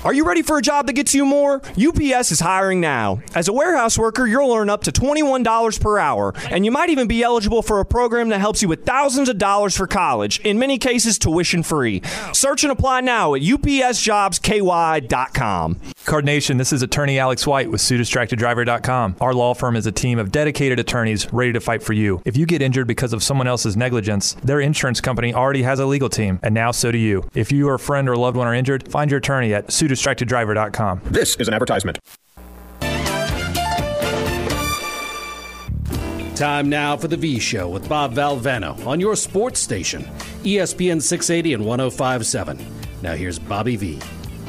Are you ready for a job that gets you more? UPS is hiring now. As a warehouse worker, you'll earn up to $21 per hour, and you might even be eligible for a program that helps you with thousands of dollars for college, in many cases tuition free. Search and apply now at upsjobsky.com. Card Nation, this is attorney Alex White with SueDistractedDriver.com. Our law firm is a team of dedicated attorneys ready to fight for you. If you get injured because of someone else's negligence, their insurance company already has a legal team, and now so do you. If you or a friend or loved one are injured, find your attorney at SueDistractedDriver.com. This is an advertisement. Time now for the V Show with Bob Valvano on your sports station, ESPN 680 and 105.7. Now here's Bobby V.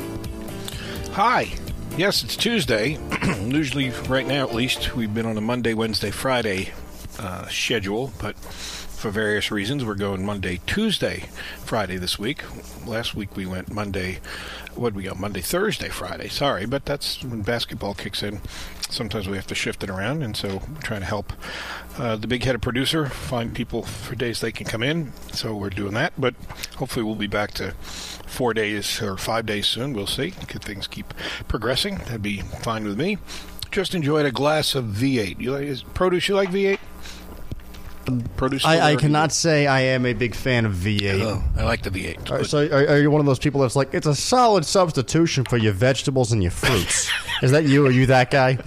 Hi. Yes, it's Tuesday. Usually, right now at least, we've been on a Monday, Wednesday, Friday schedule, but for various reasons, we're going Monday, Tuesday, Friday this week. Last week we went Monday, Monday, Thursday, Friday. Sorry, but that's when basketball kicks in. Sometimes we have to shift it around, and so we're trying to help the big-headed producer find people for days they can come in. So we're doing that, but hopefully we'll be back to 4 days or 5 days soon. We'll see. Could things keep progressing? That'd be fine with me. Just enjoyed a glass of V8. You like produce? You like V8? Produce? I cannot say I am a big fan of V8. Oh, I like the V8. So are you one of those people that's like, it's a solid substitution for your vegetables and your fruits? Is that you? Are you that guy?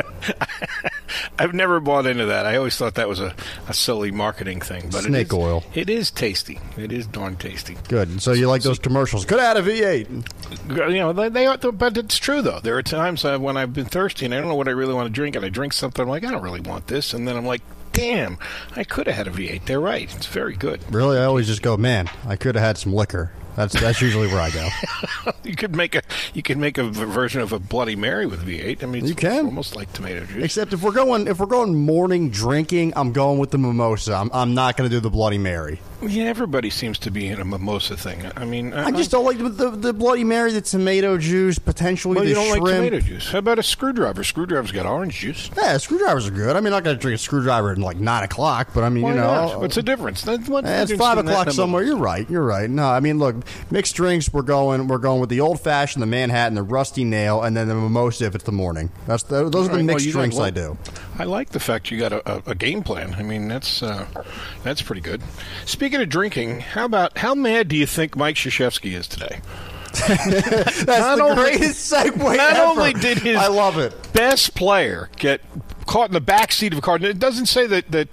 I've never bought into that. I always thought that was a silly marketing thing. But Snake oil. It is tasty. It is darn tasty. Good. So you like those commercials. Could add a V8. You know, they are, but it's true, though. There are times when I've been thirsty and I don't know what I really want to drink, and I drink something, I'm like, I don't really want this. And then I'm like, damn, I could have had a V8. They're right. It's very good. Really? I always just go, man, I could have had some liquor. That's usually where I go. You could make a version of a Bloody Mary with V8. I mean, it's almost like tomato juice. Except if we're going morning drinking, I'm going with the mimosa. I'm not going to do the Bloody Mary. Yeah, everybody seems to be in a mimosa thing. I mean, I just don't like the Bloody Mary, the tomato juice, potentially the shrimp. Well, you don't like tomato juice. How about a screwdriver? Screwdriver's got orange juice. Yeah, screwdrivers are good. I mean, I'm not going to drink a screwdriver at like 9 o'clock, but I mean, Why not? What's the difference? It's 5 o'clock somewhere. You're right. No, I mean, look, mixed drinks. We're going with the old fashioned, the Manhattan, the rusty nail, and then the mimosa if it's the morning. Those are the mixed drinks I do. I like the fact you got a game plan. I mean, that's pretty good. Speaking of drinking, how mad do you think Mike Krzyzewski is today? That's the greatest segue Not ever. only did his I love it. best player get caught in the back seat of a car. It doesn't say that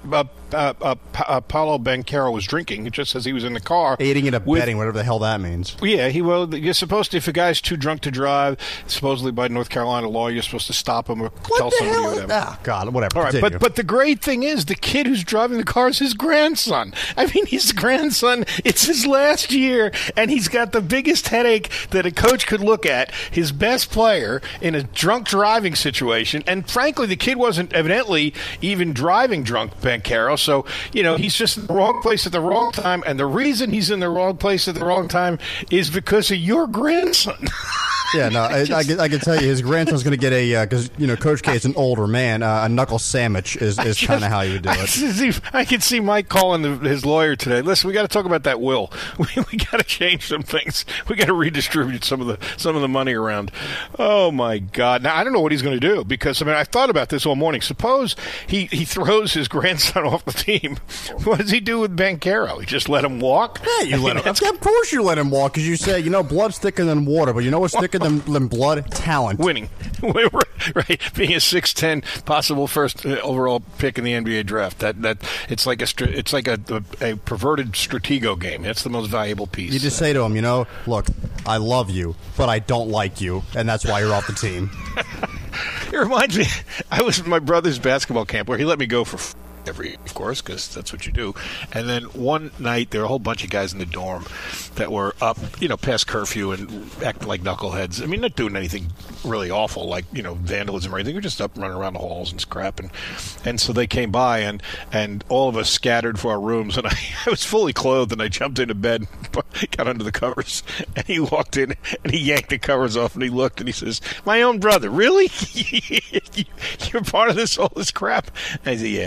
Paolo Banchero was drinking. It just says he was in the car. Aiding and abetting, whatever the hell that means. Yeah, you're supposed to, if a guy's too drunk to drive, supposedly by North Carolina law, you're supposed to stop him or tell somebody or whatever. Ah, God, whatever. All right, but the great thing is, the kid who's driving the car is his grandson. I mean, his grandson, it's his last year, and he's got the biggest headache that a coach could look at, his best player in a drunk driving situation. And frankly, the kid wasn't evidently even driving drunk, Banchero. So, he's just in the wrong place at the wrong time. And the reason he's in the wrong place at the wrong time is because of your grandson. Yeah, no, I can tell you his grandson's going to get because Coach K is an older man. A knuckle sandwich is kind of how you would do it. I can see Mike calling his lawyer today. Listen, we got to talk about that will. We got to change some things. We got to redistribute some of the money around. Oh my God! Now I don't know what he's going to do because I thought about this all morning. Suppose he throws his grandson off the team. What does he do with Banchero? He just let him walk? Yeah, you let him. Of course, you let him walk because you say blood's thicker than water, but you know what's thicker than blood? Talent. Winning. Right. Being a 6'10", possible first overall pick in the NBA draft. That it's like a perverted Stratego game. That's the most valuable piece. You just say to him, look, I love you, but I don't like you, and that's why you're off the team. It reminds me, I was at my brother's basketball camp where he let me go for of course, because that's what you do. And then one night, there were a whole bunch of guys in the dorm that were up, past curfew and acting like knuckleheads. I mean, not doing anything really awful, like, vandalism or anything. They're just up running around the halls and scrap. And so they came by, and all of us scattered for our rooms. And I was fully clothed, and I jumped into bed, got under the covers. And he walked in, and he yanked the covers off, and he looked, and he says, "My own brother, really? You're part of all this crap?" And I said, "Yeah, well,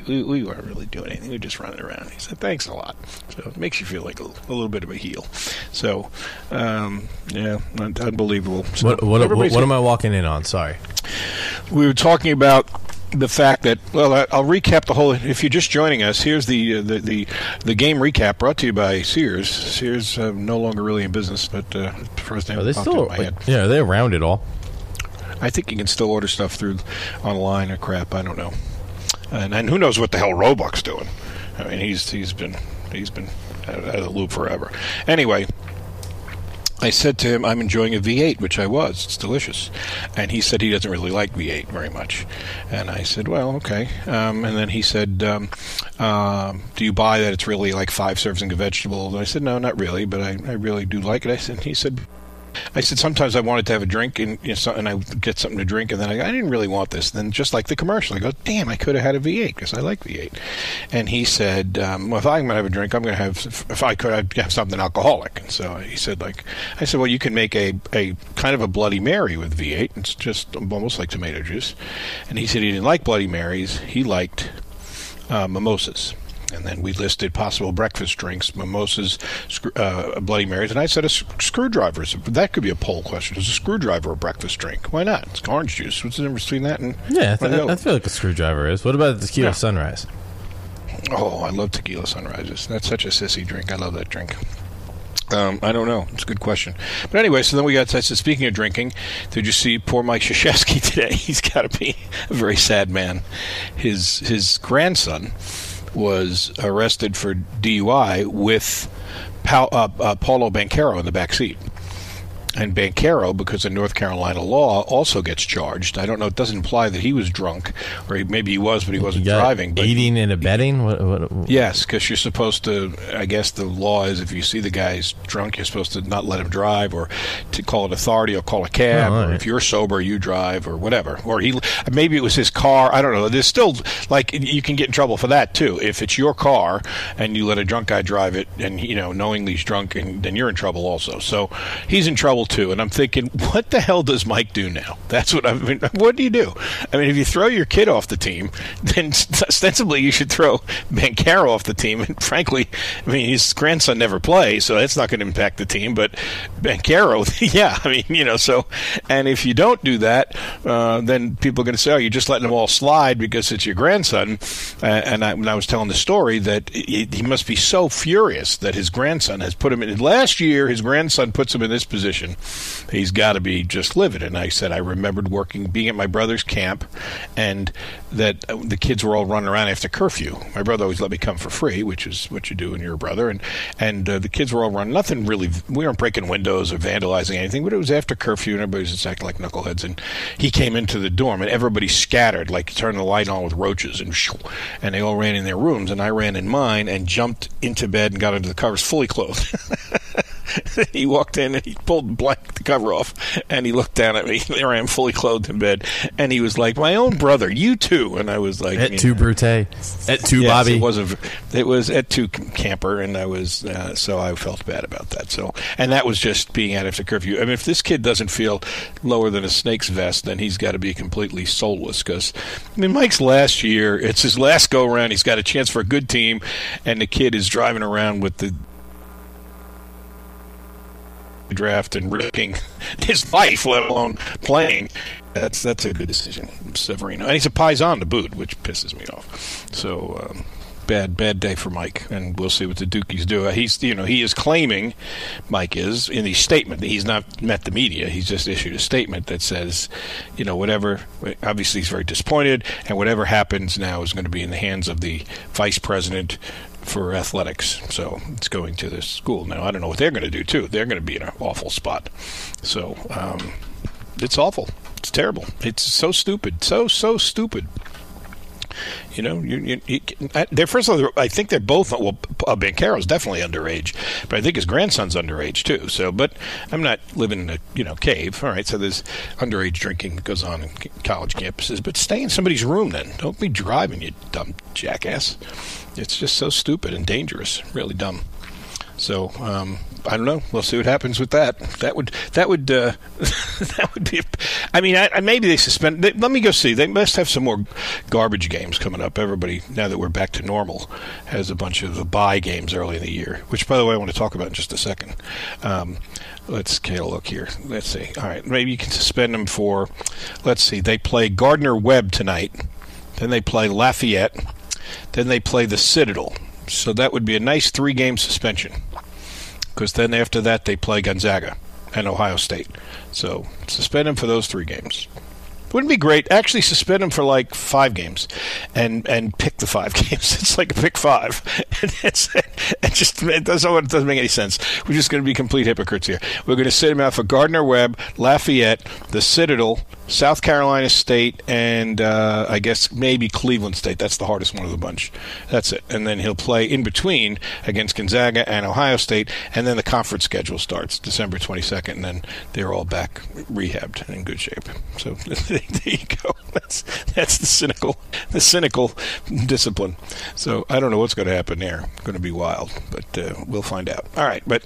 we weren't really doing anything. We were just running around. He said, thanks a lot. So it makes you feel like a little bit of a heel. So, unbelievable. So what am I walking in on? Sorry. We were talking about the fact that, well, I'll recap the whole. If you're just joining us, here's the game recap brought to you by Sears. Sears no longer really in business, but first name popped in my head. Yeah, they're around it all. I think you can still order stuff through online or crap. I don't know, and who knows what the hell Roebuck's doing? I mean, he's been out of the loop forever. Anyway. I said to him, I'm enjoying a V8, which I was. It's delicious. And he said he doesn't really like V8 very much. And I said, well, okay. And then he said, do you buy that it's really like 5 servings of vegetables? And I said, no, not really, but I really do like it. He said, sometimes I wanted to have a drink, and I would get something to drink, and then I didn't really want this. And then just like the commercial, I go, damn, I could have had a V8 because I like V8. And he said, well, if I'm going to have a drink, I'm going to have, if I could, I'd have something alcoholic. And so he said, I said, well, you can make a kind of a Bloody Mary with V8. It's just almost like tomato juice. And he said he didn't like Bloody Marys. He liked mimosas. And then we listed possible breakfast drinks, mimosas, Bloody Marys. And I said screwdrivers. That could be a poll question. Is a screwdriver a breakfast drink? Why not? It's orange juice. What's the difference between that and... Yeah, I feel like a screwdriver is. What about the tequila sunrise? Oh, I love tequila sunrises. That's such a sissy drink. I love that drink. I don't know. It's a good question. But anyway, so then we got to, speaking of drinking, did you see poor Mike Krzyzewski today? He's got to be a very sad man. His grandson was arrested for DUI with Paulo Banchero in the back seat. And Banchero, because of North Carolina law, also gets charged. I don't know. It doesn't imply that he was drunk, or maybe he was, but he wasn't driving. But aiding and abetting? What? Yes, because you're supposed to, I guess the law is if you see the guy's drunk, you're supposed to not let him drive, or to call an authority, or call a cab, or if you're sober, you drive, or whatever. Or maybe it was his car. I don't know. There's still, you can get in trouble for that, too. If it's your car, and you let a drunk guy drive it, and, knowingly he's drunk, and then you're in trouble also. So he's in trouble too, and I'm thinking, what the hell does Mike do now? That's what what do you do? I mean, if you throw your kid off the team, then ostensibly you should throw Banchero off the team, and frankly, I mean, his grandson never plays, so that's not going to impact the team, but Banchero, yeah, I mean, so, and if you don't do that, then people are going to say, oh, you're just letting them all slide because it's your grandson, and when I was telling the story, that he must be so furious that his grandson has put him in, last year, his grandson puts him in this position. He's got to be just livid. And I said I remembered being at my brother's camp, and that the kids were all running around after curfew. My brother always let me come for free, which is what you do when you're a brother. And the kids were all running. Nothing really. We weren't breaking windows or vandalizing anything, but it was after curfew, and everybody was just acting like knuckleheads. And he came into the dorm, and everybody scattered, like turning the light on with roaches, and they all ran in their rooms, and I ran in mine and jumped into bed and got under the covers fully clothed. He walked in and he pulled the cover off, and he looked down at me. There I am, fully clothed in bed, and he was like, "My own brother, you too." And I was like, "Et tu, Brute? Et tu, yes, Bobby?" It was et tu, camper, and I was so I felt bad about that. So, and that was just being out after curfew. I mean, if this kid doesn't feel lower than a snake's vest, then he's got to be completely soulless. Because I mean, Mike's last year, it's his last go around. He's got a chance for a good team, and the kid is driving around with the draft and risking his life, let alone playing. That's a good decision, Severino. And he's a Paisan to boot, which pisses me off. So bad day for Mike, and we'll see what the Dukies do. He is claiming, Mike is, in the statement, that he's not met the media. He's just issued a statement that says, whatever, obviously he's very disappointed, and whatever happens now is going to be in the hands of the vice president for athletics. So it's going to this school. Now, I don't know what they're going to do, too. They're going to be in an awful spot. So it's awful. It's terrible. It's so stupid. So stupid. First of all, I think they're both, Banchero's definitely underage, but I think his grandson's underage, too. So, but I'm not living in a cave. All right, so there's underage drinking that goes on in college campuses, but stay in somebody's room then. Don't be driving, you dumb jackass. It's just so stupid and dangerous. Really dumb. So I don't know. We'll see what happens with that. That would that would be. I mean, maybe they suspend. Let me go see. They must have some more garbage games coming up. Everybody, now that we're back to normal, has a bunch of bye games early in the year. Which, by the way, I want to talk about in just a second. Let's take a look here. Let's see. All right, maybe you can suspend them for. Let's see. They play Gardner-Webb tonight. Then they play Lafayette. Then they play the Citadel. So that would be a nice 3-game suspension. Because then after that they play Gonzaga and Ohio State. So suspend them for those 3 games. Wouldn't it be great? Actually suspend them for like 5 games and pick the 5 games. It's like a pick 5. It doesn't make any sense. We're just going to be complete hypocrites here. We're going to sit them out for Gardner-Webb, Lafayette, the Citadel, South Carolina State, and I guess maybe Cleveland State. That's the hardest one of the bunch. That's it. And then he'll play in between against Gonzaga and Ohio State, and then the conference schedule starts December 22nd, and then they're all back rehabbed and in good shape. So there you go. That's the cynical discipline. So I don't know what's going to happen there. It's going to be wild, but we'll find out. All right, but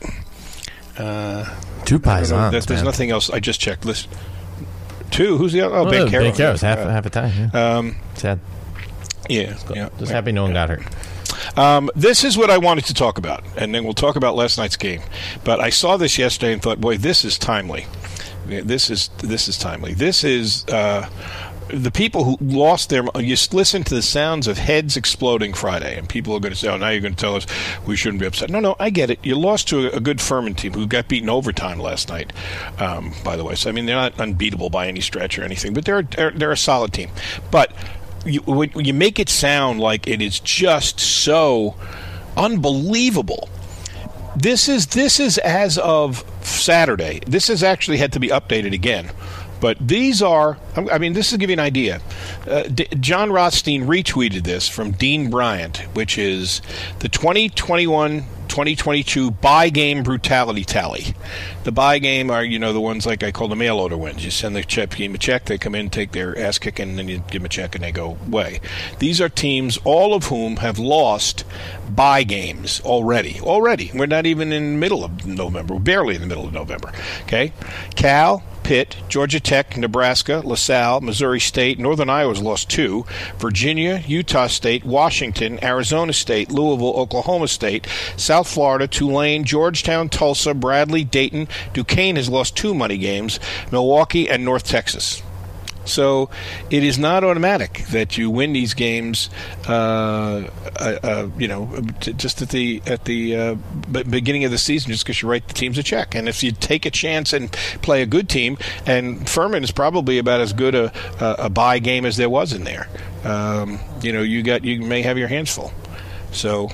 2 Pisons. There's nothing else. I just checked. Listen. 2? Who's the other? Oh, Ben Carroll. Ben Carroll's half a time. Yeah. Sad. Yeah. Just happy no one got hurt. This is what I wanted to talk about, and then we'll talk about last night's game. But I saw this yesterday and thought, boy, this is timely. This is timely. This is the people who lost their. You listen to the sounds of heads exploding Friday, and people are going to say, "Oh, now you're going to tell us we shouldn't be upset." No, I get it. You lost to a good Furman team who got beaten overtime last night. By the way, so I mean they're not unbeatable by any stretch or anything, but they're a solid team. But when you make it sound like it is just so unbelievable. This is as of Saturday. This has actually had to be updated again. But these are, I mean, this will give you an idea. John Rothstein retweeted this from Dean Bryant, which is the 2021-2022 buy game brutality tally. The buy game are, the ones like I call the mail order wins. You send the team a check, they come in, take their ass kicking, and then you give them a check and they go away. These are teams, all of whom have lost buy games already. We're not even in the middle of November. We're barely in the middle of November. Okay? Cal, Pitt, Georgia Tech, Nebraska, LaSalle, Missouri State, Northern Iowa's lost 2, Virginia, Utah State, Washington, Arizona State, Louisville, Oklahoma State, South Florida, Tulane, Georgetown, Tulsa, Bradley, Dayton, Duquesne has lost 2 money games, Milwaukee, and North Texas. So it is not automatic that you win these games, just at the beginning of the season, just because you write the teams a check. And if you take a chance and play a good team, and Furman is probably about as good a bye game as there was in there. You may have your hands full. So,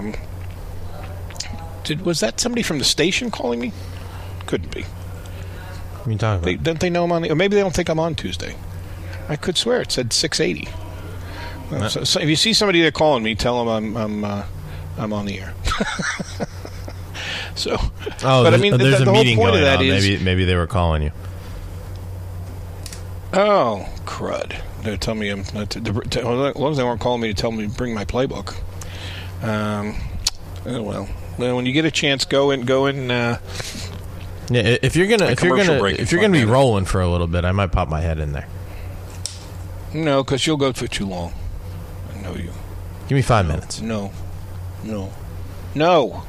was that somebody from the station calling me? Couldn't be. What are you talking about? Don't they know I'm on or maybe they don't think I'm on Tuesday. I could swear it said 680. Well, so if you see somebody there calling me, tell them I'm on the air. So, but I mean, there's the a meeting whole point going of that on. is Maybe they were calling you. Oh, crud! They tell me as long as they weren't calling me to tell me to bring my playbook. Oh well. When you get a chance, go in. Yeah, if you're gonna be rolling for a little bit, I might pop my head in there. No, because you'll go for too long. I know you. Give me 5 minutes. No. Mm-hmm.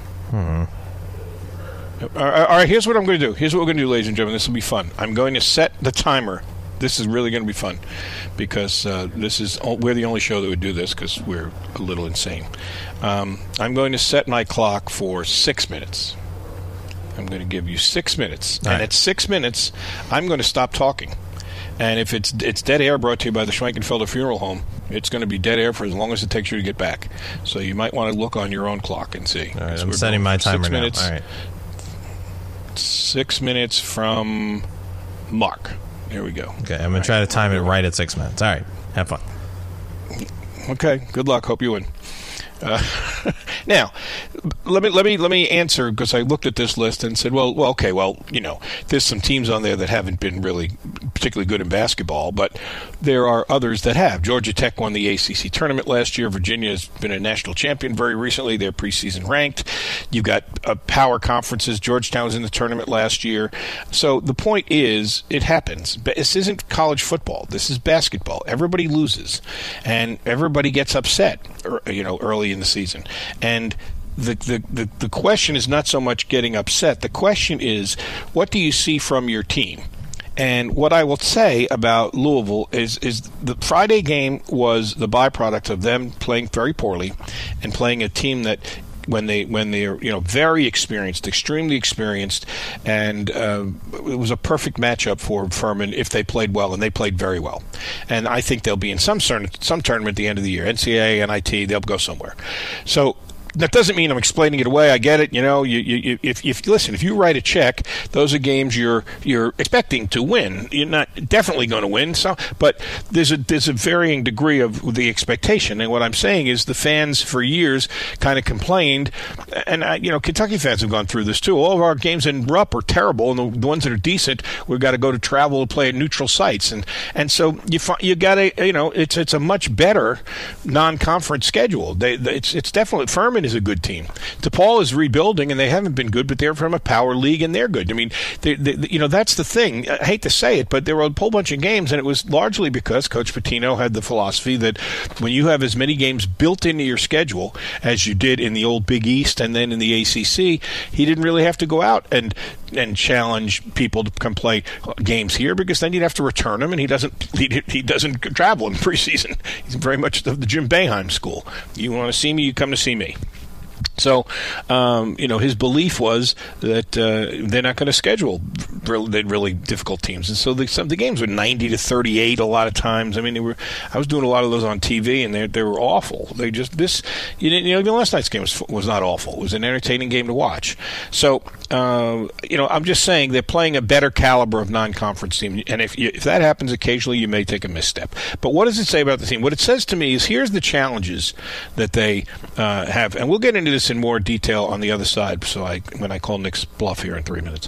All right, here's what I'm going to do. Here's what we're going to do, ladies and gentlemen. This will be fun. I'm going to set the timer. This is really going to be fun because we're the only show that would do this because we're a little insane. I'm going to set my clock for 6 minutes. I'm going to give you 6 minutes. All and right. at 6 minutes, I'm going to stop talking. And if it's dead air brought to you by the Schwenkenfelder Funeral Home, it's going to be dead air for as long as it takes you to get back. So you might want to look on your own clock and see. All right, I'm setting my timer 6 now. minutes, All right. 6 minutes from Mark. There we go. Okay, I'm going to try to time it right at 6 minutes. All right, have fun. Okay, good luck. Hope you win. Now, let me answer because I looked at this list and said, well, okay, there's some teams on there that haven't been really particularly good in basketball, but there are others that have. Georgia Tech won the ACC tournament last year. Virginia has been a national champion very recently. They're preseason ranked. You've got power conferences. Georgetown was in the tournament last year. So the point is, it happens. This isn't college football. This is basketball. Everybody loses, and everybody gets upset, early in the season. And the question is not so much getting upset. The question is, what do you see from your team? And what I will say about Louisville is the Friday game was the byproduct of them playing very poorly and playing a team that when they're very experienced, extremely experienced, and it was a perfect matchup for Furman if they played well, and they played very well. And I think they'll be in some tournament at the end of the year, NCAA, NIT, they'll go somewhere. So that doesn't mean I'm explaining it away. I get it. If you write a check, those are games you're expecting to win. You're not definitely going to win. So, but there's a varying degree of the expectation. And what I'm saying is the fans for years kind of complained, and Kentucky fans have gone through this too. All of our games in Rupp are terrible, and the ones that are decent, we've got to go to travel to play at neutral sites, and so you got to it's a much better non-conference schedule. It's definitely Furman is a good team. DePaul is rebuilding, and they haven't been good, but they're from a power league, and they're good. I mean, that's the thing. I hate to say it, but there were a whole bunch of games, and it was largely because Coach Pitino had the philosophy that when you have as many games built into your schedule as you did in the old Big East and then in the ACC, he didn't really have to go out and challenge people to come play games here, because then you'd have to return them, and he doesn't travel in preseason. He's very much the Jim Boeheim school. You want to see me, you come to see me. So, his belief was that they're not going to schedule really difficult teams, and so the games were 90-38 a lot of times. I mean, I was doing a lot of those on TV, and they were awful. Even last night's game was not awful. It was an entertaining game to watch. So, I'm just saying they're playing a better caliber of non-conference team, and if that happens occasionally, you may take a misstep. But what does it say about the team? What it says to me is here's the challenges that they have, and we'll get into this in more detail on the other side. So when I call Nick's bluff here in 3 minutes,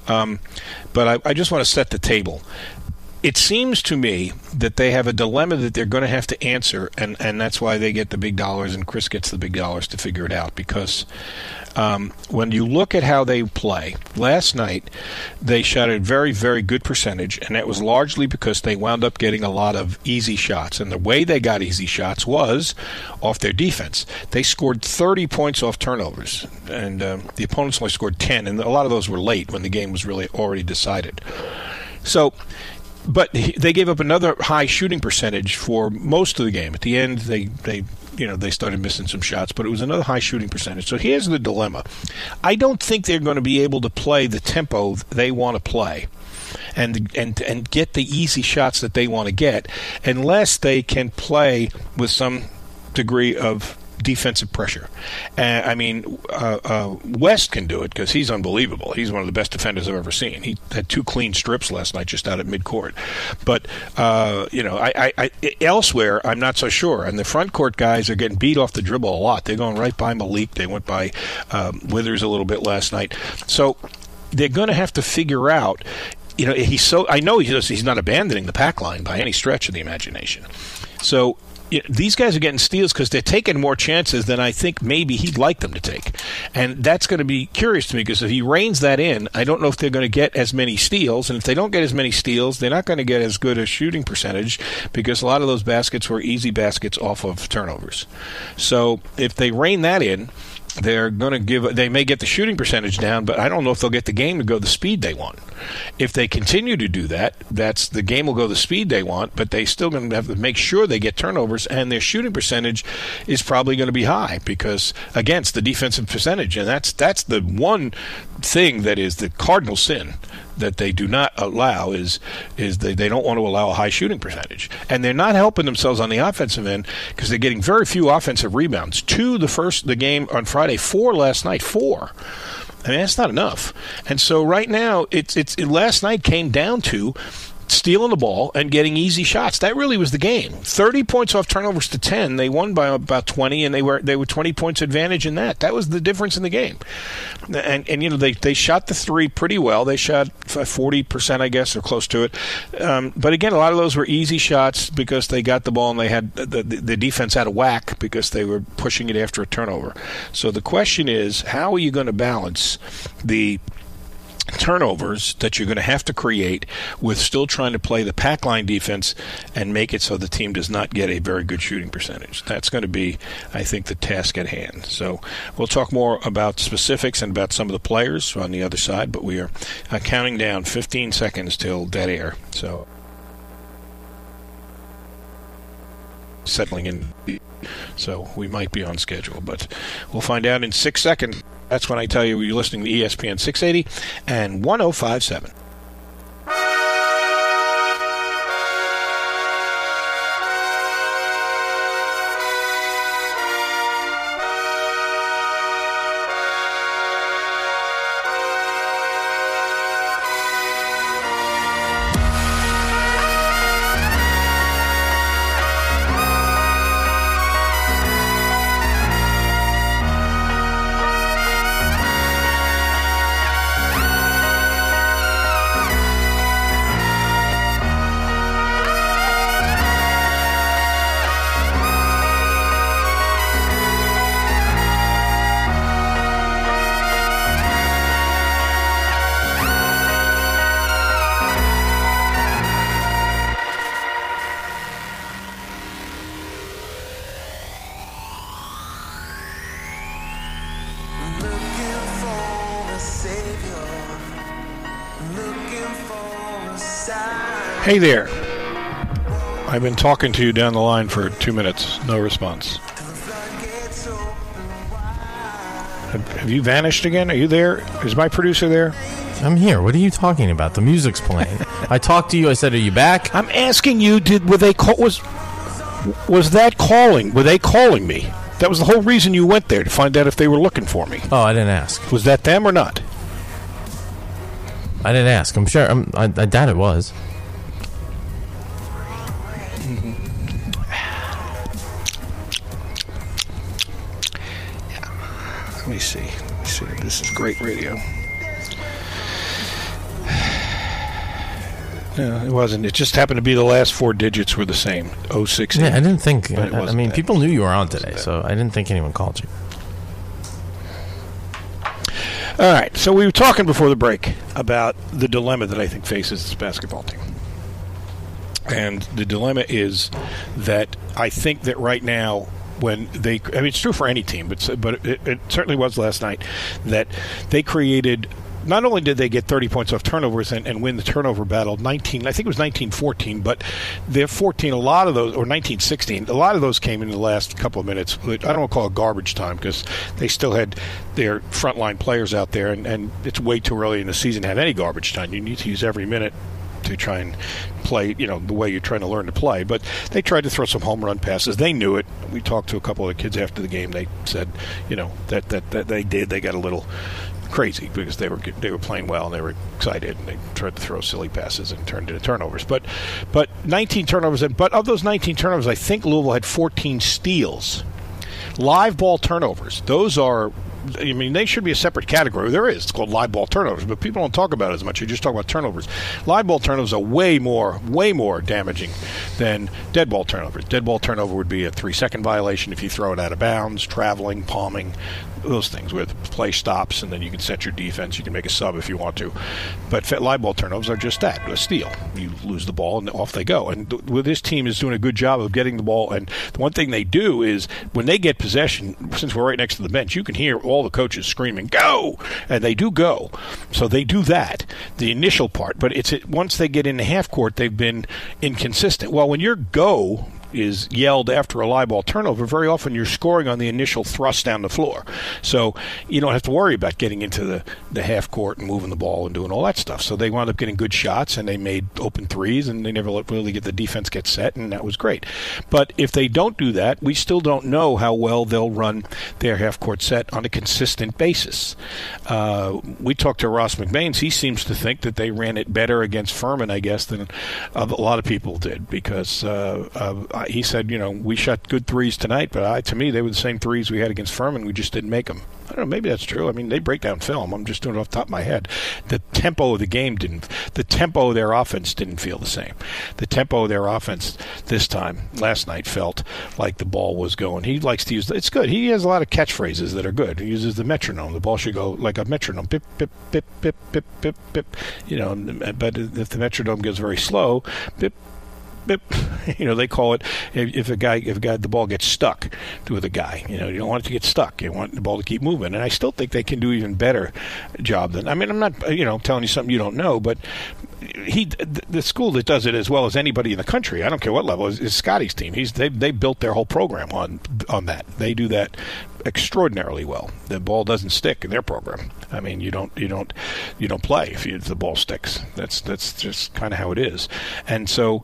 but I just want to set the table. It seems to me that they have a dilemma that they're going to have to answer, and that's why they get the big dollars, and Chris gets the big dollars to figure it out, because when you look at how they play, last night they shot a very, very good percentage, and that was largely because they wound up getting a lot of easy shots. And the way they got easy shots was off their defense. They scored 30 points off turnovers, and the opponents only scored 10, and a lot of those were late when the game was really already decided. So, but they gave up another high shooting percentage for most of the game. At the end, they started missing some shots, but it was another high shooting percentage. So here's the dilemma. I don't think they're going to be able to play the tempo they want to play and get the easy shots that they want to get unless they can play with some degree of defensive pressure. West can do it because he's unbelievable. He's one of the best defenders I've ever seen. He had 2 clean strips last night just out at midcourt. But elsewhere, I'm not so sure. And the front court guys are getting beat off the dribble a lot. They're going right by Malik. They went by Withers a little bit last night. So they're going to have to figure out. I know he's not abandoning the pack line by any stretch of the imagination. So these guys are getting steals because they're taking more chances than I think maybe he'd like them to take. And that's going to be curious to me, because if he reins that in, I don't know if they're going to get as many steals. And if they don't get as many steals, they're not going to get as good a shooting percentage, because a lot of those baskets were easy baskets off of turnovers. So if they rein that in, they may get the shooting percentage down, but I don't know if they'll get the game to go the speed they want. If they continue to do that, the game will go the speed they want, but they still going to have to make sure they get turnovers, and their shooting percentage is probably going to be high because against the defensive percentage, and that's the one thing that is the cardinal sin that they do not allow is they don't want to allow a high shooting percentage. And they're not helping themselves on the offensive end because they're getting very few offensive rebounds. 2 the game on Friday, 4 last night, 4. I mean, that's not enough. And so right now, it's last night came down to stealing the ball and getting easy shots. That really was the game. 30 points off turnovers to 10. They won by about 20, and they were 20 points advantage in that. That was the difference in the game. And they shot the three pretty well. They shot 40%, I guess, or close to it. But again, a lot of those were easy shots because they got the ball and they had the defense out of whack because they were pushing it after a turnover. So the question is, how are you going to balance the turnovers that you're going to have to create with still trying to play the pack line defense and make it so the team does not get a very good shooting percentage? That's going to be, I think, the task at hand. So we'll talk more about specifics and about some of the players on the other side, but we are counting down 15 seconds till dead air. So settling in, so we might be on schedule, but we'll find out in 6 seconds. That's when I tell you you're listening to ESPN 680 and 105.7. Hey there. I've been talking to you down the line for 2 minutes. No response. Have you vanished again? Are you there? Is my producer there? I'm here. What are you talking about? The music's playing. I talked to you. I said, "Are you back?" I'm asking you. Were they was that calling? Were they calling me? That was the whole reason you went there, to find out if they were looking for me. Oh, I didn't ask. Was that them or not? I didn't ask. I'm sure. I doubt it was. Let me see. This is great radio. No, it wasn't. It just happened to be the last 4 digits were the same. 068. Yeah, I didn't think. I mean, people knew you were on today, so I didn't think anyone called you. All right. So we were talking before the break about the dilemma that I think faces this basketball team. And the dilemma is that I think that right now, it's true for any team, but it certainly was last night, that they created, not only did they get 30 points off turnovers and win the turnover battle, I think it was 19-14, but they're 14, a lot of those, or 19-16, a lot of those came in the last couple of minutes. I don't want to call it garbage time because they still had their frontline players out there, and it's way too early in the season to have any garbage time. You need to use every minute to try and play, the way you're trying to learn to play. But they tried to throw some home run passes. They knew it. We talked to a couple of the kids after the game. They said, that they did. They got a little crazy because they were playing well and they were excited and they tried to throw silly passes and turned into turnovers. But 19 turnovers. But of those 19 turnovers, I think Louisville had 14 steals. Live ball turnovers. Those are. They should be a separate category. There is. It's called live ball turnovers, but people don't talk about it as much. You just talk about turnovers. Live ball turnovers are way more damaging than dead ball turnovers. Dead ball turnover would be a 3-second violation if you throw it out of bounds, traveling, palming, those things where the play stops and then you can set your defense. You can make a sub if you want to. But live ball turnovers are just that, a steal. You lose the ball and off they go. And this team is doing a good job of getting the ball. And the one thing they do is when they get possession, since we're right next to the bench, you can hear all the coaches screaming, "Go!" And they do go. So they do that, the initial part. But once they get in the half court, they've been inconsistent. Well, when your go is yelled after a live ball turnover, very often you're scoring on the initial thrust down the floor. So you don't have to worry about getting into the half court and moving the ball and doing all that stuff. So they wound up getting good shots, and they made open threes, and they never really get the defense get set, and that was great. But if they don't do that, we still don't know how well they'll run their half-court set on a consistent basis. We talked to Ross McMains. He seems to think that they ran it better against Furman, I guess, than a lot of people did, because he said, we shot good threes tonight, but to me, they were the same threes we had against Furman. We just didn't make them. I don't know, maybe that's true. I mean, they break down film. I'm just doing it off the top of my head. The tempo of the tempo of their offense didn't feel the same. The tempo of their offense last night, felt like the ball was going. He likes to use, it's good. He has a lot of catchphrases that are good. He uses the metronome. The ball should go like a metronome. Pip, pip, pip, pip, pip, pip, pip. But if the metronome goes very slow, pip, bip, they call it if the ball gets stuck with a guy. You don't want it to get stuck. You want the ball to keep moving. And I still think they can do even better job than. I mean, I'm not telling you something you don't know, but the school that does it as well as anybody in the country, I don't care what level, is Scotty's team. They built their whole program on that. They do that extraordinarily well. The ball doesn't stick in their program. I mean, you don't play if the ball sticks. That's just kind of how it is. And so,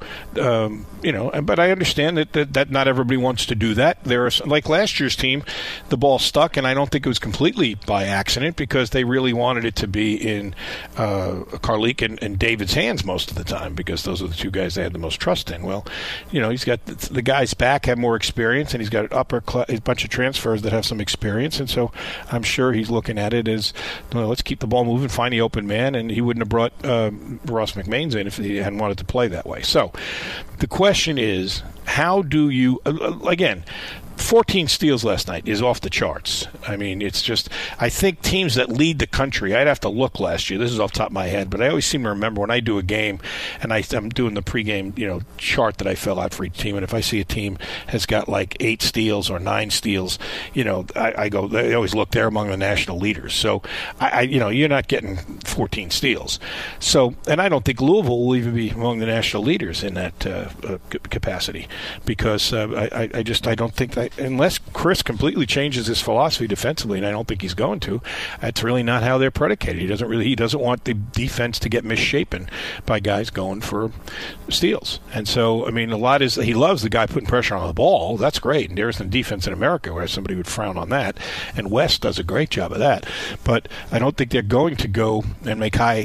but I understand that not everybody wants to do that. Like last year's team, the ball stuck, and I don't think it was completely by accident, because they really wanted it to be in Carlik and David's hands most of the time, because those are the two guys they had the most trust in. Well, he's got the guys back have more experience, and he's got a bunch of transfers that have some experience, and so I'm sure he's looking at it as, let's keep the ball moving, find the open man, and he wouldn't have brought Ross McMains in if he hadn't wanted to play that way. So the question is, how do you, again, 14 steals last night is off the charts. I mean, it's just, I think teams that lead the country, I'd have to look last year. This is off the top of my head, but I always seem to remember when I do a game and I'm doing the pregame, chart that I fill out for each team. And if I see a team has got like 8 steals or 9 steals, I go, they always look, they're among the national leaders. So you're not getting 14 steals. So, and I don't think Louisville will even be among the national leaders in that capacity, because I don't think that, unless Chris completely changes his philosophy defensively, and I don't think he's going to, that's really not how they're predicated. He doesn't want the defense to get misshapen by guys going for steals. And so, I mean, a lot is, he loves the guy putting pressure on the ball. That's great. And there isn't defense in America where somebody would frown on that. And West does a great job of that. But I don't think they're going to go and make high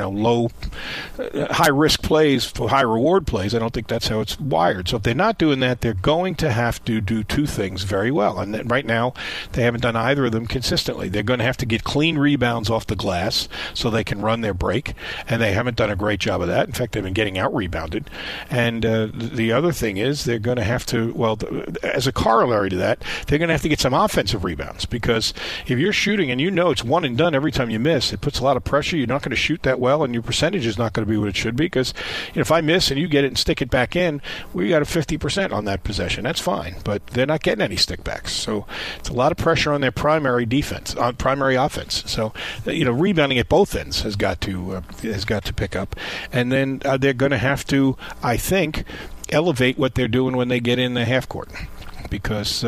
risk plays for high reward plays. I don't think that's how it's wired. So if they're not doing that, they're going to have to do two things very well, and right now they haven't done either of them consistently. They're going to have to get clean rebounds off the glass so they can run their break, and they haven't done a great job of that. In fact, they've been getting out rebounded. And the other thing is they're going to have to, as a corollary to that, they're going to have to get some offensive rebounds, because if you're shooting and it's one and done every time you miss, it puts a lot of pressure. You're not going to shoot that well, and your percentage is not going to be what it should be, because if I miss and you get it and stick it back in, we got a 50% on that possession. That's fine, but they're not getting any stickbacks. So it's a lot of pressure on their primary offense. So rebounding at both ends has got to pick up, and then they're going to have to, I think, elevate what they're doing when they get in the half court, because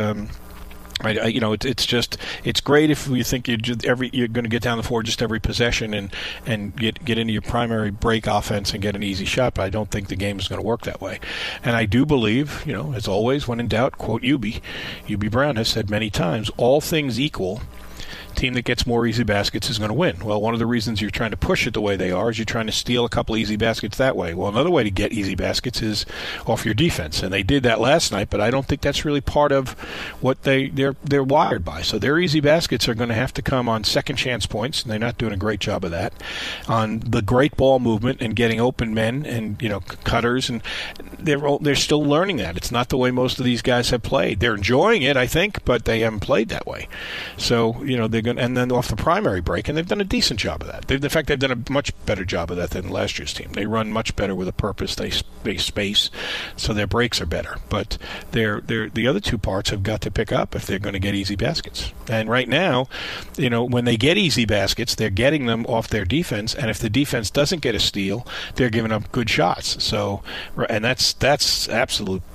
it's great if you think you're going to get down the floor just every possession and get into your primary break offense and get an easy shot. But I don't think the game is going to work that way. And I do believe, as always, when in doubt, quote Hubie Brown has said many times, all things equal, team that gets more easy baskets is going to win. Well, one of the reasons you're trying to push it the way they are is you're trying to steal a couple easy baskets that way. Well, another way to get easy baskets is off your defense, and they did that last night, but I don't think that's really part of what they're wired by. So their easy baskets are going to have to come on second chance points, and they're not doing a great job of that, on the great ball movement and getting open men and cutters, and they're still learning that. It's not the way most of these guys have played. They're enjoying it, I think, but they haven't played that way. So they're going, and then off the primary break, and they've done a decent job of that. In fact, they've done a much better job of that than last year's team. They run much better with a purpose. They space, so their breaks are better. But the other two parts have got to pick up if they're going to get easy baskets. And right now, when they get easy baskets, they're getting them off their defense, and if the defense doesn't get a steal, they're giving up good shots. So, and that's absolute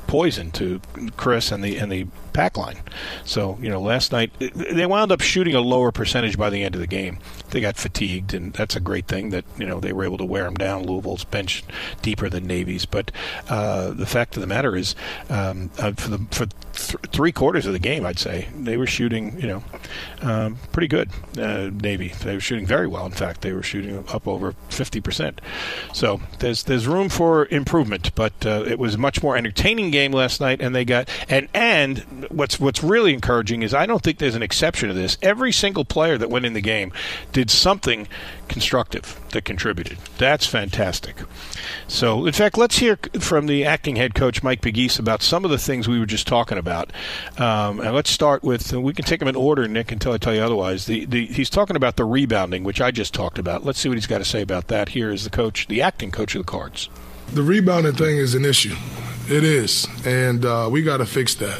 poison to Chris and the pack line. So, last night they wound up shooting a lower percentage by the end of the game. They got fatigued, and that's a great thing that, they were able to wear them down. Louisville's bench deeper than Navy's. But the fact of the matter is, for 3/4 of the game, I'd say, they were shooting, pretty good, Navy. They were shooting very well. In fact, they were shooting up over 50%. So there's room for improvement, but it was a much more entertaining game last night, and they got and what's really encouraging is I don't think there's an exception to this. Every single player that went in the game did something constructive that contributed. That's fantastic. So, in fact, let's hear from the acting head coach, Mike Pegues, about some of the things we were just talking about. And let's start with, we can take them in order, Nick, until I tell you otherwise. He's talking about the rebounding, which I just talked about. Let's see what he's got to say about that. Here is the acting coach of the Cards. The rebounding thing is an issue. It is. And we got to fix that,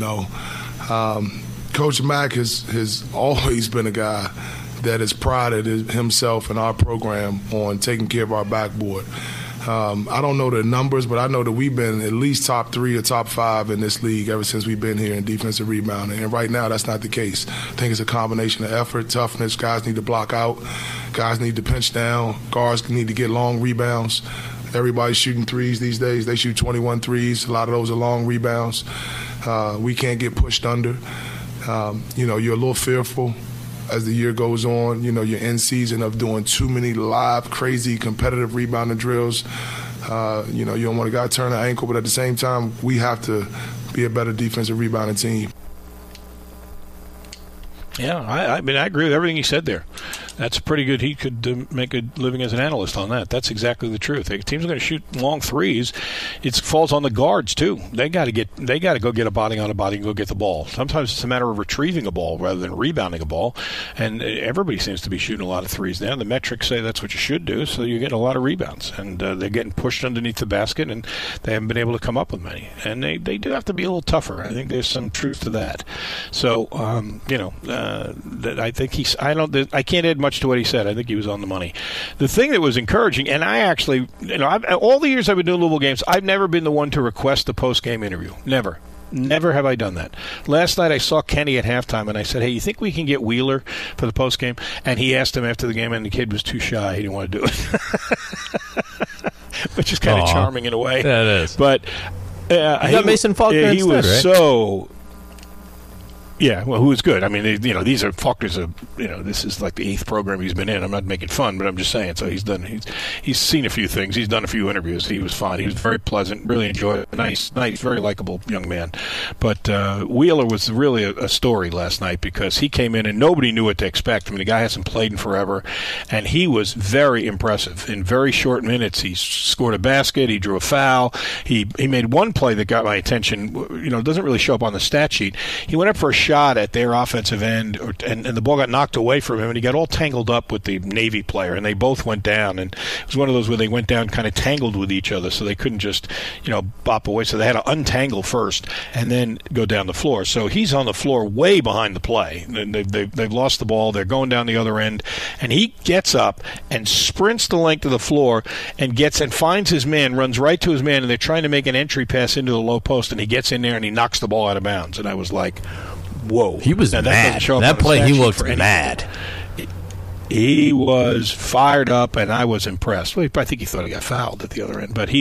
Coach Mack has always been a guy that has prided himself and our program on taking care of our backboard. I don't know the numbers, but I know that we've been at least top 3 or top 5 in this league ever since we've been here in defensive rebounding. And right now, that's not the case. I think it's a combination of effort, toughness. Guys need to block out. Guys need to pinch down. Guards need to get long rebounds. Everybody's shooting threes these days. They shoot 21 threes. A lot of those are long rebounds. We can't get pushed under. You're a little fearful as the year goes on. You're in season of doing too many live, crazy, competitive rebounding drills. You don't want a guy to turn an ankle, but at the same time, we have to be a better defensive rebounding team. Yeah, I agree with everything he said there. That's pretty good. He could make a living as an analyst on that. That's exactly the truth. If teams are going to shoot long threes, it falls on the guards too. They got to go get a body on a body and go get the ball. Sometimes it's a matter of retrieving a ball rather than rebounding a ball. And everybody seems to be shooting a lot of threes now. The metrics say that's what you should do. So you're getting a lot of rebounds, and they're getting pushed underneath the basket, and they haven't been able to come up with many. And they do have to be a little tougher. I think there's some truth to that. So I think I can't add much to what he said. I think he was on the money. The thing that was encouraging, and I actually, all the years I've been doing Louisville games, I've never been the one to request a post-game interview. Never have I done that. Last night I saw Kenny at halftime, and I said, hey, you think we can get Wheeler for the post-game? And he asked him after the game, and the kid was too shy. He didn't want to do it. Which is kind of charming in a way. Yeah, it is. But you got Mason Faulkner he instead, was right? so... Yeah, well, who is good? I mean, these are Faulkner's. This is like the 8th program he's been in. I'm not making fun, but I'm just saying. So he's seen a few things. He's done a few interviews. He was fine. He was very pleasant. Really enjoyed it. Nice, very likable young man. But Wheeler was really a story last night because he came in and nobody knew what to expect. I mean, the guy hasn't played in forever, and he was very impressive. In very short minutes, he scored a basket. He drew a foul. He made one play that got my attention. It doesn't really show up on the stat sheet. He went up for a shot at their offensive end, and the ball got knocked away from him, and he got all tangled up with the Navy player, and they both went down. And it was one of those where they went down kind of tangled with each other, so they couldn't just, bop away. So they had to untangle first and then go down the floor. So he's on the floor way behind the play. They've lost the ball. They're going down the other end, and he gets up and sprints the length of the floor and finds his man, runs right to his man, and they're trying to make an entry pass into the low post, and he gets in there and he knocks the ball out of bounds. And I was like, whoa. He was mad. That play, he looked mad. He was fired up, and I was impressed. Well, I think he thought he got fouled at the other end, but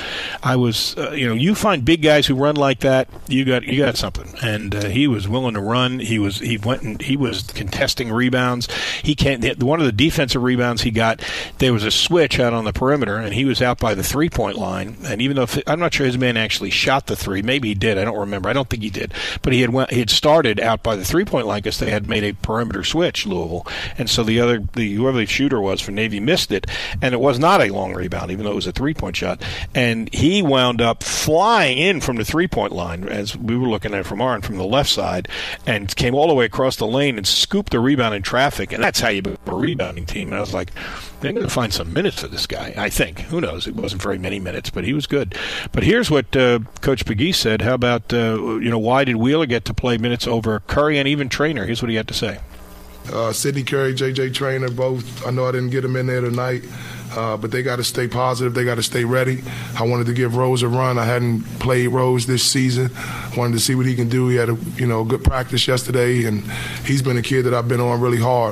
you find big guys who run like that, you got something. And he was willing to run. He was contesting rebounds. One of the defensive rebounds he got, there was a switch out on the perimeter, and he was out by the 3-point line. And even though I'm not sure his man actually shot the three, maybe he did. I don't remember. I don't think he did. But he had started out by the 3-point line because they had made a perimeter switch, Louisville, and so whoever the shooter was for Navy missed it, and it was not a long rebound, even though it was a 3-point shot. And he wound up flying in from the 3-point line, as we were looking at it from our end, from the left side, and came all the way across the lane and scooped the rebound in traffic. And that's how you build a rebounding team. And I was like, they're going to find some minutes for this guy, I think. Who knows? It wasn't very many minutes, but he was good. But here's what Coach Pegues said. How about, why did Wheeler get to play minutes over Curry and even Traynor? Here's what he had to say. Sidney Curry, J.J. Traynor, both. I know I didn't get them in there tonight. But they got to stay positive. They got to stay ready. I wanted to give Rose a run. I hadn't played Rose this season. Wanted to see what he can do. He had a good practice yesterday, and he's been a kid that I've been on really hard.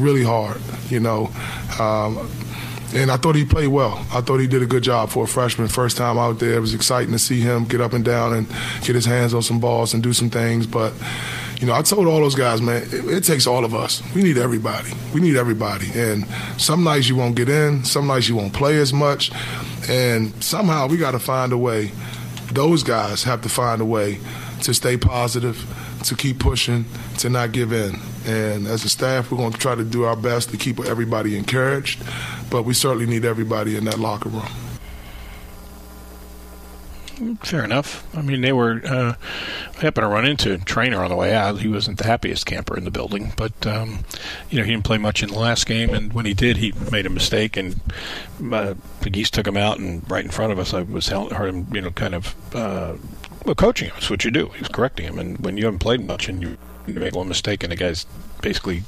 And I thought he played well. I thought he did a good job for a freshman. First time out there, it was exciting to see him get up and down and get his hands on some balls and do some things. But I told all those guys, man, it takes all of us. We need everybody. And some nights you won't get in. Some nights you won't play as much. And somehow we got to find a way. Those guys have to find a way to stay positive, to keep pushing, to not give in. And as a staff, we're going to try to do our best to keep everybody encouraged. But we certainly need everybody in that locker room. Fair enough. I mean, they were happened to run into Traynor on the way out. He wasn't the happiest camper in the building, but he didn't play much in the last game, and when he did, he made a mistake, and Pegues took him out, and right in front of us, I heard him, coaching him. That's what you do. He was correcting him, and when you haven't played much and you make one mistake, and the guy's basically,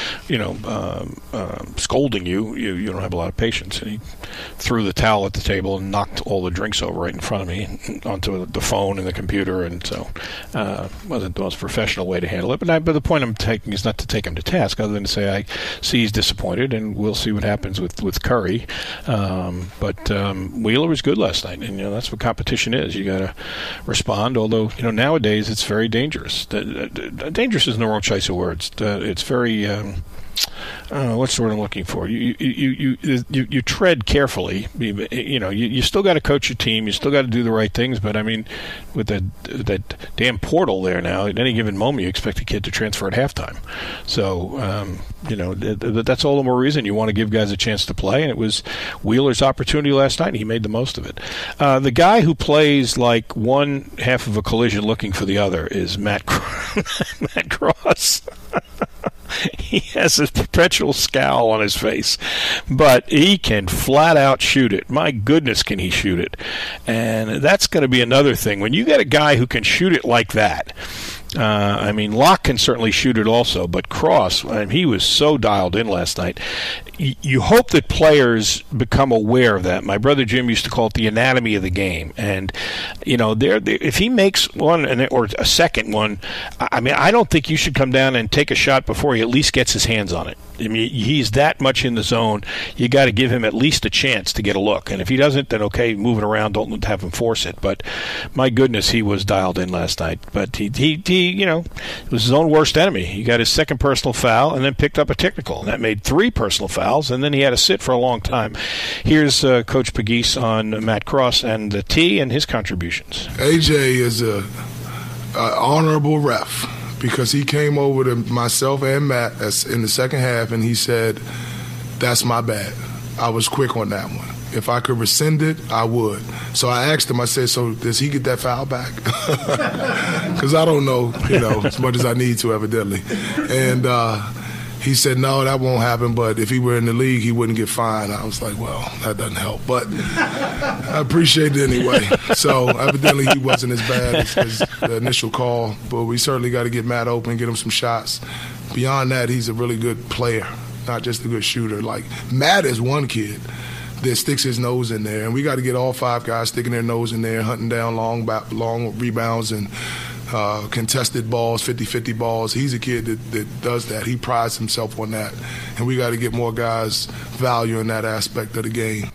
scolding you, you don't have a lot of patience. And he threw the towel at the table and knocked all the drinks over right in front of me onto the phone and the computer, and so wasn't the most professional way to handle it. But the point I'm taking is not to take him to task, other than to say I see he's disappointed, and we'll see what happens with Curry. But Wheeler was good last night, and that's what competition is. You got to respond. Although nowadays it's very dangerous. Dangerous is the wrong choice of words. It's very what's the word I'm looking for? You tread carefully. You still got to coach your team. You still got to do the right things. But I mean, with that damn portal there now, at any given moment, you expect a kid to transfer at halftime. So that's all the more reason you want to give guys a chance to play. And it was Wheeler's opportunity last night, and he made the most of it. The guy who plays like one half of a collision looking for the other is Matt Cross. He has a perpetual scowl on his face, but he can flat out shoot it. My goodness, can he shoot it? And that's going to be another thing. When you get a guy who can shoot it like that, Locke can certainly shoot it also, but Cross, he was so dialed in last night. You hope that players become aware of that. My brother Jim used to call it the anatomy of the game. And, if he makes one or a second one, I don't think you should come down and take a shot before he at least gets his hands on it. I mean, he's that much in the zone. You got to give him at least a chance to get a look. And if he doesn't, then okay, move it around. Don't have him force it. But my goodness, he was dialed in last night. But he it was his own worst enemy. He got his second personal foul and then picked up a technical. And that made 3 personal fouls, and then he had to sit for a long time. Here's Coach Pegues on Matt Cross and the T and his contributions. AJ is a honorable ref, because he came over to myself and Matt in the second half, and he said, "That's my bad. I was quick on that one. If I could rescind it, I would." So I asked him, I said, "So does he get that foul back?" Because I don't know, as much as I need to, evidently. And he said, "No, that won't happen, but if he were in the league, he wouldn't get fined." I was like, well, that doesn't help. But I appreciate it anyway. So evidently he wasn't as bad as the initial call, but we certainly got to get Matt open, get him some shots. Beyond that, he's a really good player, not just a good shooter. Like, Matt is one kid that sticks his nose in there, and we got to get all 5 guys sticking their nose in there, hunting down long rebounds and contested balls, 50-50 balls. He's a kid that does that. He prides himself on that, and we got to get more guys valuing that aspect of the game.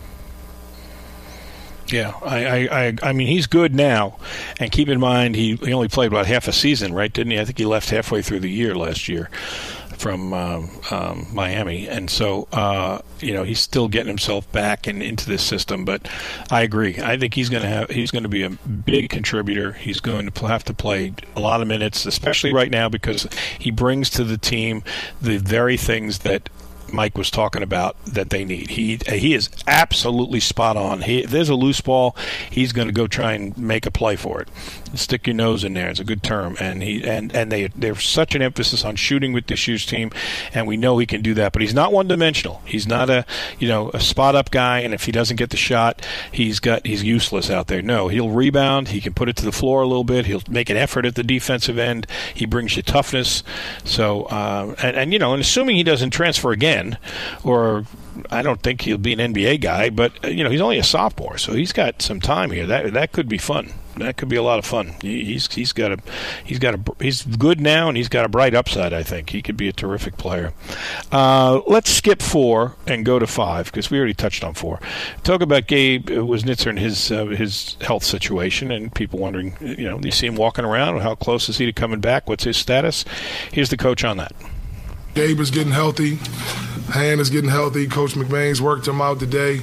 Yeah, I mean, he's good now, and keep in mind he only played about half a season, right? Didn't he? I think he left halfway through the year last year from Miami, and so he's still getting himself back and into this system. But I agree. I think he's going to be a big contributor. He's going to have to play a lot of minutes, especially right now, because he brings to the team the very things that Mike was talking about that they need. He is absolutely spot on. If there's a loose ball, he's going to go try and make a play for it. Stick your nose in there. It's a good term. And there's such an emphasis on shooting with the Shoes team, and we know he can do that. But he's not one-dimensional. He's not a spot-up guy, and if he doesn't get the shot, he's useless out there. No, he'll rebound. He can put it to the floor a little bit. He'll make an effort at the defensive end. He brings you toughness. So, and assuming he doesn't transfer again, or I don't think he'll be an NBA guy, but he's only a sophomore, so he's got some time here. That could be fun. That could be a lot of fun. He's good now, and he's got a bright upside. I think he could be a terrific player. Let's skip 4 and go to 5 because we already touched on 4. Talk about Gabe Wisnitzer and his health situation, and people wondering, you see him walking around. How close is he to coming back? What's his status? Here's the coach on that. Gabe is getting healthy. Hand is getting healthy. Coach McBain's worked him out today.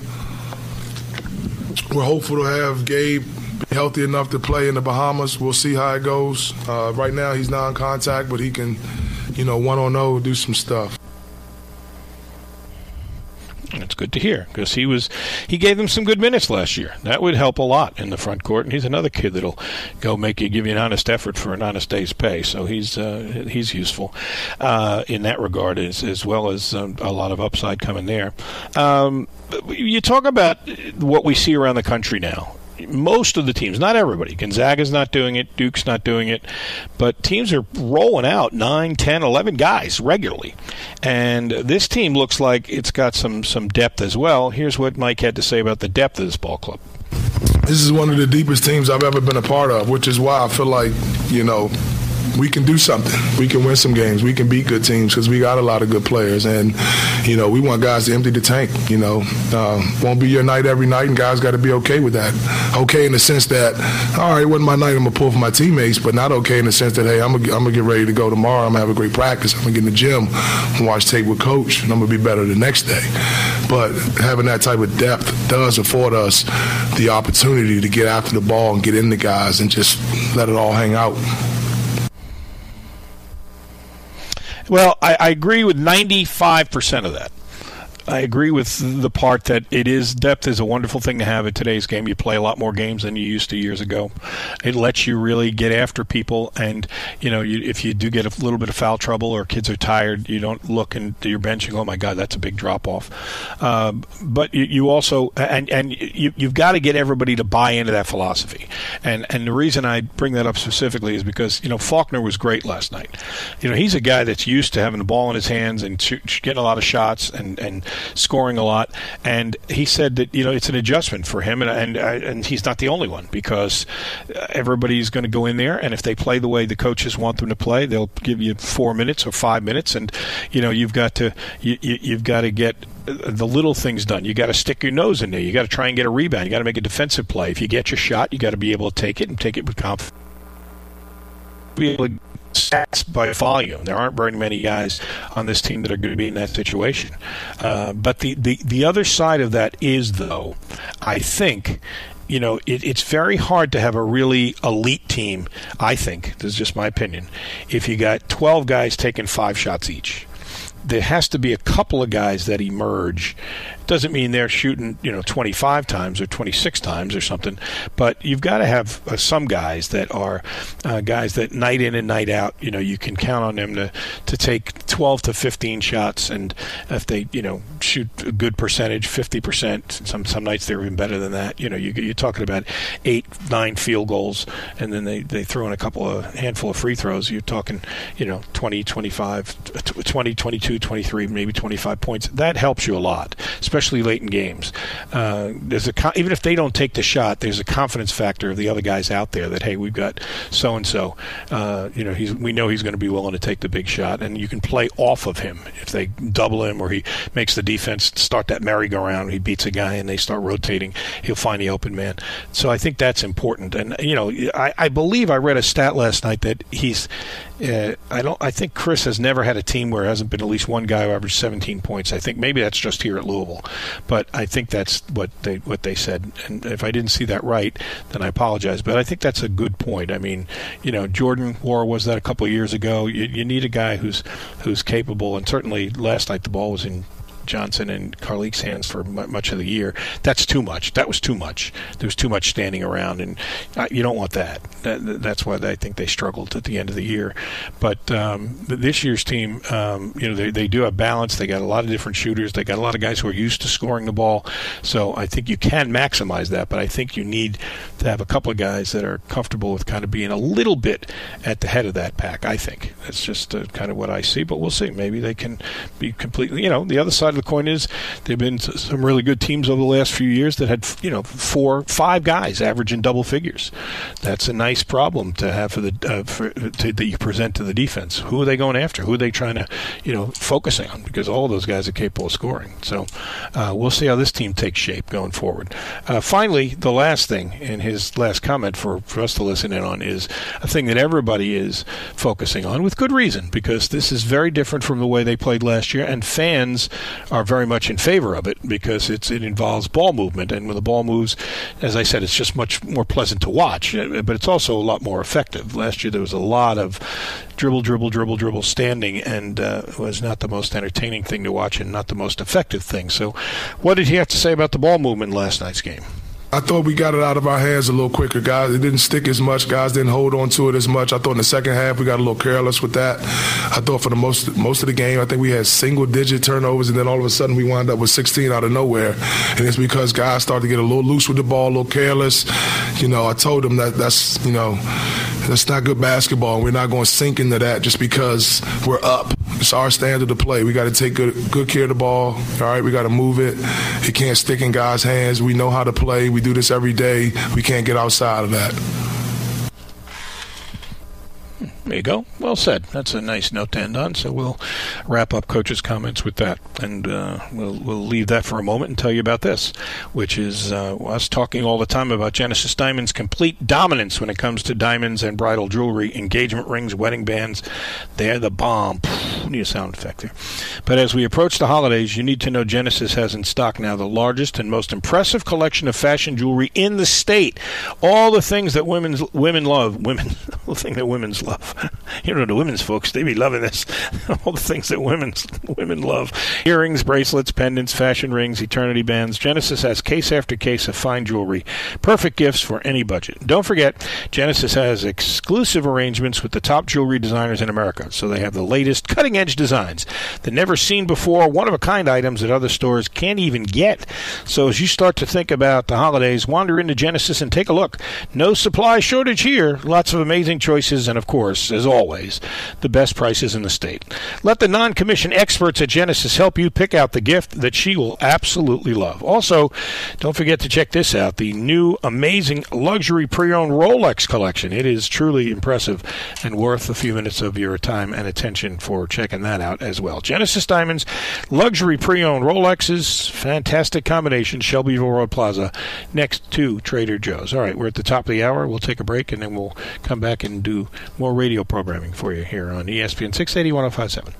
We're hopeful to have Gabe healthy enough to play in the Bahamas. We'll see how it goes. Right now he's non-contact, but he can, 1-on-0 do some stuff. It's good to hear because he gave them some good minutes last year. That would help a lot in the front court, and he's another kid that'll give you an honest effort for an honest day's pay. So he's useful in that regard as well as a lot of upside coming there. You talk about what we see around the country now. Most of the teams, not everybody. Gonzaga's not doing it. Duke's not doing it. But teams are rolling out 9, 10, 11 guys regularly. And this team looks like it's got some depth as well. Here's what Mike had to say about the depth of this ball club. This is one of the deepest teams I've ever been a part of, which is why I feel like, we can do something. We can win some games. We can beat good teams because we got a lot of good players. And, we want guys to empty the tank. Won't be your night every night, and guys got to be okay with that. Okay in the sense that, all right, it wasn't my night, I'm going to pull for my teammates, but not okay in the sense that, hey, I'm going to get ready to go tomorrow. I'm going to have a great practice. I'm going to get in the gym and watch tape with Coach, and I'm going to be better the next day. But having that type of depth does afford us the opportunity to get after the ball and get in the guys and just let it all hang out. Well, I agree with 95% of that. I agree with the part that depth is a wonderful thing to have in today's game. You play a lot more games than you used to years ago. It lets you really get after people, and if you do get a little bit of foul trouble or kids are tired, you don't look into your bench and go, "Oh my God, that's a big drop off." But you also you've got to get everybody to buy into that philosophy. And the reason I bring that up specifically is because Faulkner was great last night. He's a guy that's used to having the ball in his hands and getting a lot of shots and scoring a lot, and he said that it's an adjustment for him, and he's not the only one because everybody's going to go in there, and if they play the way the coaches want them to play, they'll give you 4 minutes or 5 minutes, and you've got to get the little things done. You got to stick your nose in there. You got to try and get a rebound. You got to make a defensive play. If you get your shot, you got to be able to take it and take it with confidence. Be able to stats by volume. There aren't very many guys on this team that are going to be in that situation. But the other side of that is, though, I think, it's very hard to have a really elite team, I think, this is just my opinion, if you got 12 guys taking 5 shots each. There has to be a couple of guys that emerge. Doesn't mean they're shooting 25 times or 26 times or something, but you've got to have some guys that are guys that night in and night out, you can count on them to take 12 to 15 shots, and if they shoot a good percentage, 50%, some nights they're even better than that. You're talking about 8-9 field goals, and then they throw in a handful of free throws. You're talking 20, 25, 20, 22, 23, maybe 25 points. That helps you a lot, especially late in games. Even if they don't take the shot, there's a confidence factor of the other guys out there that, hey, we've got so and so. We know he's going to be willing to take the big shot, and you can play off of him if they double him or he makes the defense start that merry-go-round. He beats a guy and they start rotating. He'll find the open man. So I think that's important. And I believe I read a stat last night that I think Chris has never had a team where there hasn't been at least one guy who averaged 17 points. I think maybe that's just here at Louisville, but I think that's what they said. And if I didn't see that right, then I apologize. But I think that's a good point. I mean, Jordan Nwora was that a couple of years ago. You need a guy who's capable, and certainly last night the ball was in Johnson and Carlik's hands for much of the year. That's too much. That was too much. There was too much standing around, and you don't want that. That's why I think they struggled at the end of the year. But this year's team, they do have balance. They got a lot of different shooters. They got a lot of guys who are used to scoring the ball. So I think you can maximize that, but I think you need to have a couple of guys that are comfortable with kind of being a little bit at the head of that pack, I think. That's just kind of what I see, but we'll see. Maybe they can be completely, the other side of the coin is there have been some really good teams over the last few years that had 4, 5 guys averaging double figures. That's a nice problem to have that you present to the defense. Who are they going after? Who are they trying to focusing on? Because all of those guys are capable of scoring. So we'll see how this team takes shape going forward. Finally, the last thing in his last comment for us to listen in on is a thing that everybody is focusing on with good reason, because this is very different from the way they played last year, and fans are very much in favor of it because it involves ball movement, and when the ball moves, as I said, it's just much more pleasant to watch, but it's also a lot more effective. Last year there was a lot of dribble standing, and was not the most entertaining thing to watch and not the most effective thing. So what did he have to say about the ball movement in last night's game? I thought we got it out of our hands a little quicker, guys. It didn't stick as much. Guys didn't hold on to it as much. I thought in the second half we got a little careless with that. I thought for the most of the game, I think we had single-digit turnovers, and then all of a sudden we wound up with 16 out of nowhere. And it's because guys started to get a little loose with the ball, a little careless. I told them that's not good basketball, and we're not going to sink into that just because we're up. It's our standard to play. We got to take good care of the ball. All right, we got to move it. It can't stick in guys' hands. We know how to play. We do this every day. We can't get outside of that. There you go. Well said. That's a nice note to end on. So we'll wrap up Coach's comments with that, and we'll leave that for a moment and tell you about this, which is us talking all the time about Genesis Diamonds' complete dominance when it comes to diamonds and bridal jewelry, engagement rings, wedding bands. They're the bomb. Need a sound effect there. But as we approach the holidays, you need to know Genesis has in stock now the largest and most impressive collection of fashion jewelry in the state. All the things that women love. The thing that women's love. The women's folks, they be loving this. All the things that women love. Earrings, bracelets, pendants, fashion rings, eternity bands. Genesis has case after case of fine jewelry. Perfect gifts for any budget. Don't forget, Genesis has exclusive arrangements with the top jewelry designers in America. So they have the latest cutting-edge designs, the never-seen-before, one-of-a-kind items that other stores can't even get. So as you start to think about the holidays, wander into Genesis and take a look. No supply shortage here. Lots of amazing choices, and of course, as always, the best prices in the state. Let the non-commissioned experts at Genesis help you pick out the gift that she will absolutely love. Also, don't forget to check this out, the new amazing luxury pre-owned Rolex collection. It is truly impressive and worth a few minutes of your time and attention for checking that out as well. Genesis Diamonds, luxury pre-owned Rolexes, fantastic combination, Shelbyville Road Plaza, next to Trader Joe's. All right, we're at the top of the hour. We'll take a break, and then we'll come back and do more radio programming for you here on ESPN 680 1057.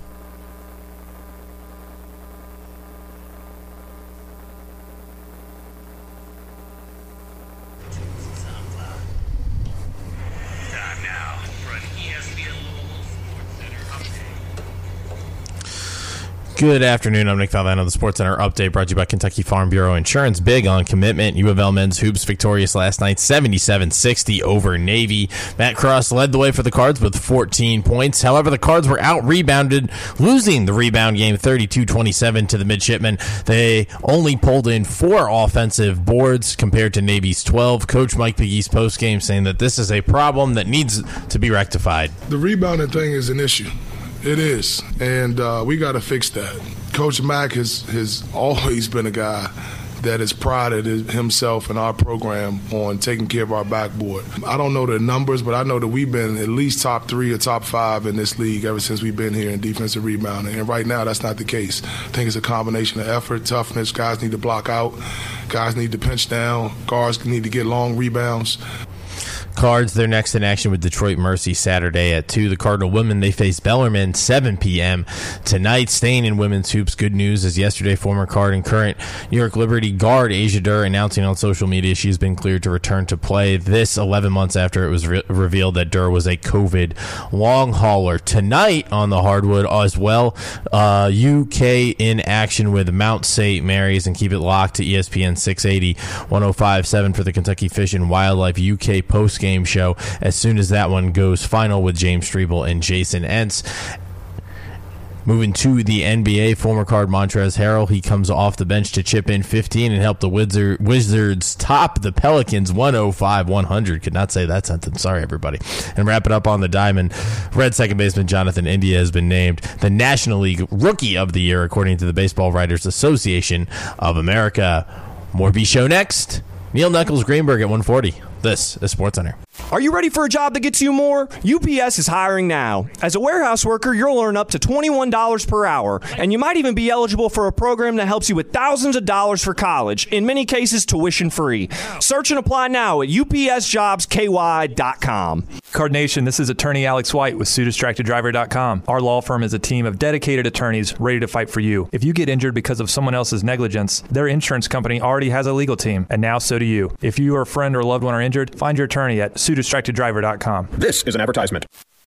Good afternoon. I'm Nick Valvano. The Sports Center update brought to you by Kentucky Farm Bureau Insurance. Big on commitment. U of L men's hoops victorious last night, 77-60 over Navy. Matt Cross led the way for the Cards with 14 points. However, the Cards were out-rebounded, losing the rebound game 32-27 to the Midshipmen. They only pulled in 4 offensive boards compared to Navy's 12. Coach Mike Pegues postgame saying that this is a problem that needs to be rectified. The rebounding thing is an issue. It is, and we got to fix that. Coach Mack has always been a guy that has prided himself and our program on taking care of our backboard. I don't know the numbers, but I know that we've been at least top 3 or top 5 in this league ever since we've been here in defensive rebounding, and right now that's not the case. I think it's a combination of effort, toughness. Guys need to block out. Guys need to pinch down. Guards need to get long rebounds. Cards, they're next in action with Detroit Mercy Saturday at 2. The Cardinal women, they face Bellarmine 7 p.m. tonight. Staying in women's hoops, good news is yesterday former Card and current New York Liberty guard Asia Durr announcing on social media she's been cleared to return to play. This 11 months after it was revealed that Durr was a COVID long hauler. Tonight on the hardwood as well, UK in action with Mount St. Mary's, and keep it locked to ESPN 680 105.7 for the Kentucky Fish and Wildlife UK post-game show as soon as that one goes final with James Strebel and Jason Entz. Moving to the NBA, former Card Montrezl Harrell, he comes off the bench to chip in 15 and help the Wizards top the Pelicans 105-100. Could not say that sentence. Sorry, everybody. And wrap it up on the diamond. Red second baseman Jonathan India has been named the National League Rookie of the Year, according to the Baseball Writers Association of America. More B Show next. Neil Knuckles Greenberg at 1:40. This is SportsCenter. Are you ready for a job that gets you more? UPS is hiring now. As a warehouse worker, you'll earn up to $21 per hour, and you might even be eligible for a program that helps you with thousands of dollars for college, in many cases tuition free. Search and apply now at upsjobsky.com. Card Nation, this is attorney Alex White with SueDistractedDriver.com. Our law firm is a team of dedicated attorneys ready to fight for you. If you get injured because of someone else's negligence, their insurance company already has a legal team, and now so do you. If you or a friend or loved one are injured, find your attorney at SueDistractedDriver.com. This is an advertisement.